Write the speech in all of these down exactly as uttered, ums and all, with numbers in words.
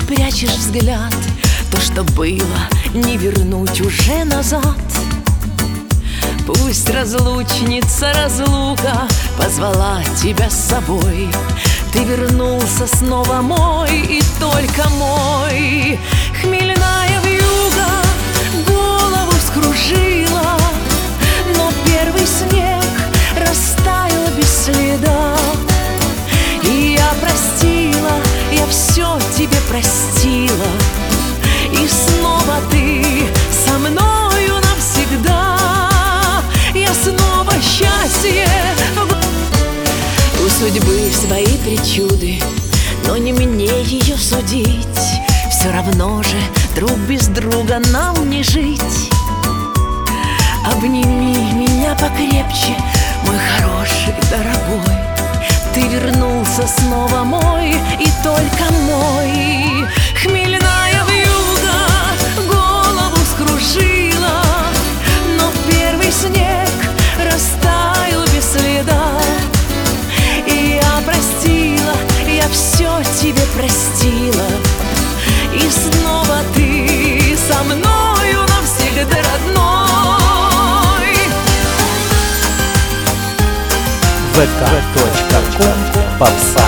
прячешь взгляд. То, что было, не вернуть уже назад. Пусть разлучница разлука позвала тебя с собой. Ты вернулся снова мой и только мой. Хмельная вьюга голову вскружила, но первый снег растаял без следа. И я простила, я все тебе простила, и снова ты со мною навсегда. Я снова счастье. У судьбы свои причуды, но не мне ее судить. Все равно же друг без друга нам не жить. Обними меня покрепче, мой хороший, дорогой. Ты вернулся снова мой и только мой. Хмельная вьюга голову скружила, но первый снег растаял без следа. И я простила, я все тебе простила, и снова ты со мною навсегда, родной. вэ ка точка ком попса.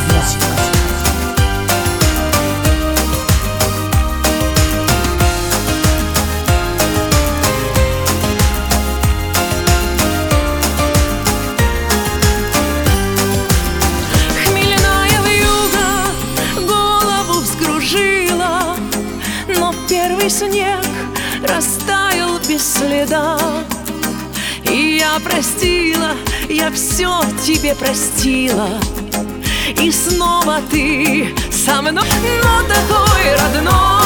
Хмельная вьюга голову вскружила, но первый снег растаял без следа. И я простила, я все тебе простила, и снова ты со мной, но такой родной.